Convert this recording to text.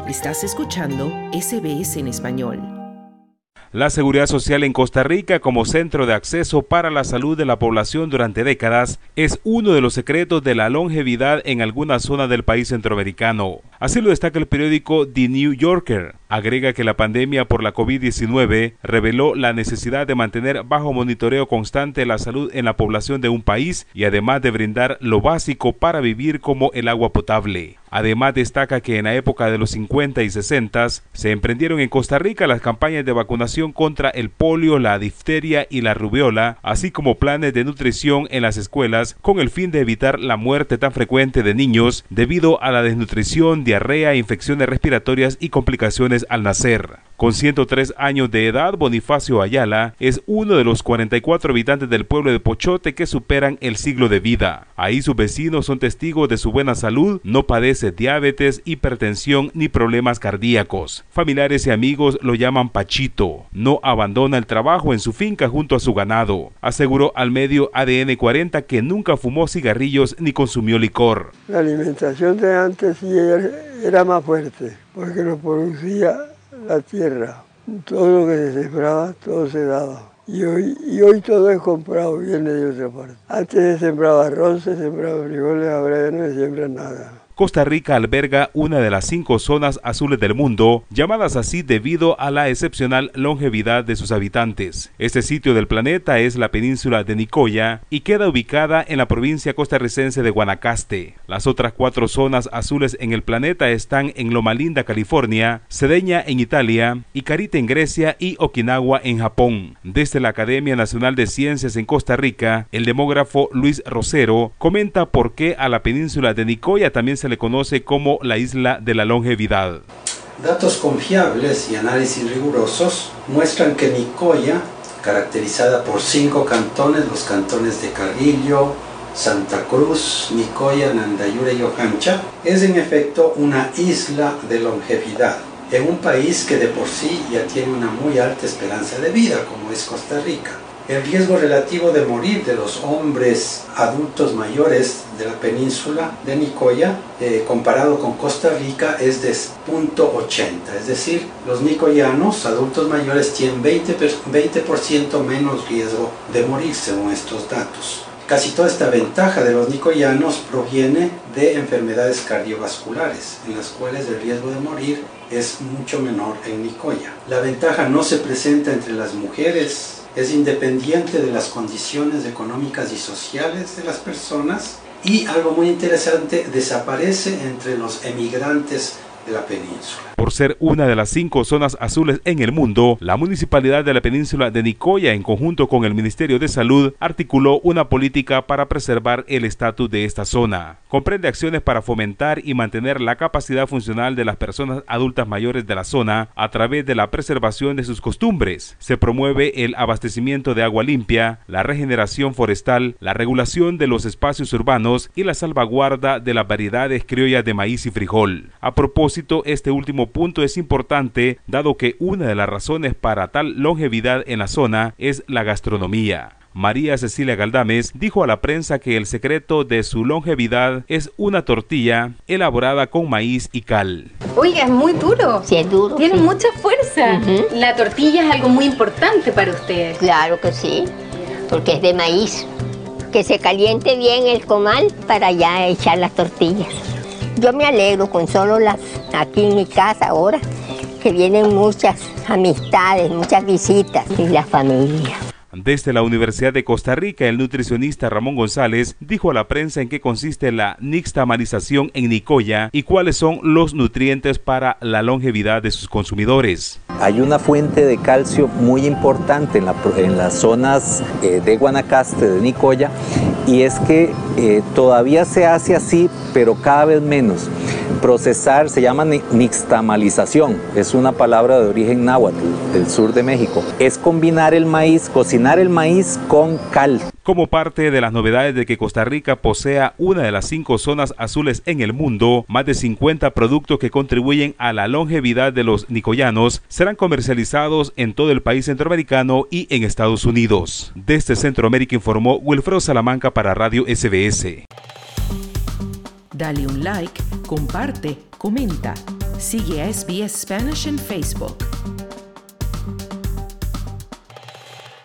Estás escuchando SBS en español. La seguridad social en Costa Rica como centro de acceso para la salud de la población durante décadas es uno de los secretos de la longevidad en algunas zonas del país centroamericano. Así lo destaca el periódico The New Yorker. Agrega que la pandemia por la COVID-19 reveló la necesidad de mantener bajo monitoreo constante la salud en la población de un país y además de brindar lo básico para vivir como el agua potable. Además destaca que en la época de los 50 y 60 se emprendieron en Costa Rica las campañas de vacunación contra el polio, la difteria y la rubiola, así como planes de nutrición en las escuelas con el fin de evitar la muerte tan frecuente de niños debido a la desnutrición, diarrea, infecciones respiratorias y complicaciones al nacer. Con 103 años de edad, Bonifacio Ayala es uno de los 44 habitantes del pueblo de Pochote que superan el siglo de vida. Ahí sus vecinos son testigos de su buena salud, no padece diabetes, hipertensión ni problemas cardíacos. Familiares y amigos lo llaman Pachito. No abandona el trabajo en su finca junto a su ganado. Aseguró al medio ADN 40 que nunca fumó cigarrillos ni consumió licor. La alimentación de antes sí era más fuerte, porque lo producía la tierra. Todo lo que se sembraba, todo se daba. Y hoy todo es comprado, viene de otra parte. Antes se sembraba arroz, se sembraba frijoles, ahora ya no se siembra nada. Costa Rica alberga una de las 5 zonas azules del mundo, llamadas así debido a la excepcional longevidad de sus habitantes. Este sitio del planeta es la península de Nicoya y queda ubicada en la provincia costarricense de Guanacaste. Las otras 4 zonas azules en el planeta están en Loma Linda, California, Cerdeña en Italia, Icarita en Grecia y Okinawa en Japón. Desde la Academia Nacional de Ciencias en Costa Rica, el demógrafo Luis Rosero comenta por qué a la península de Nicoya también se le conoce como la isla de la longevidad. Datos confiables y análisis rigurosos muestran que Nicoya, caracterizada por 5 cantones, los cantones de Carrillo, Santa Cruz, Nicoya, Nandayure y Ojancha, es en efecto una isla de longevidad, en un país que de por sí ya tiene una muy alta esperanza de vida, como es Costa Rica. El riesgo relativo de morir de los hombres adultos mayores de la península de Nicoya, comparado con Costa Rica, es de 0.80. Es decir, los nicoyanos adultos mayores tienen 20% menos riesgo de morir según estos datos. Casi toda esta ventaja de los nicoyanos proviene de enfermedades cardiovasculares, en las cuales el riesgo de morir es mucho menor en Nicoya. La ventaja no se presenta entre las mujeres, es independiente de las condiciones económicas y sociales de las personas y, algo muy interesante, desaparece entre los emigrantes de la península. Por ser una de las 5 zonas azules en el mundo, la Municipalidad de la Península de Nicoya, en conjunto con el Ministerio de Salud, articuló una política para preservar el estatus de esta zona. Comprende acciones para fomentar y mantener la capacidad funcional de las personas adultas mayores de la zona a través de la preservación de sus costumbres. Se promueve el abastecimiento de agua limpia, la regeneración forestal, la regulación de los espacios urbanos y la salvaguarda de las variedades criollas de maíz y frijol. A propósito, este último punto es importante, dado que una de las razones para tal longevidad en la zona es la gastronomía. María Cecilia Galdames dijo a la prensa que el secreto de su longevidad es una tortilla elaborada con maíz y cal. Oiga, es muy duro. Sí, es duro. Tiene sí. mucha fuerza. La tortilla es algo muy importante para usted. Claro que sí, porque es de maíz. Que se caliente bien el comal para ya echar las tortillas. Yo me alegro con solo aquí en mi casa ahora, que vienen muchas amistades, muchas visitas y la familia. Desde la Universidad de Costa Rica, el nutricionista Ramón González dijo a la prensa en qué consiste la nixtamalización en Nicoya y cuáles son los nutrientes para la longevidad de sus consumidores. Hay una fuente de calcio muy importante en las zonas de Guanacaste, de Nicoya, y es que todavía se hace así, pero cada vez menos. Procesar se llama nixtamalización, es una palabra de origen náhuatl del sur de México. Es combinar el maíz, cocinar el maíz con cal. Como parte de las novedades de que Costa Rica posea una de las 5 zonas azules en el mundo, más de 50 productos que contribuyen a la longevidad de los nicoyanos serán comercializados en todo el país centroamericano y en Estados Unidos. Desde Centroamérica informó Wilfredo Salamanca para Radio SBS. Dale un like, comparte, comenta. Sigue a SBS Spanish en Facebook.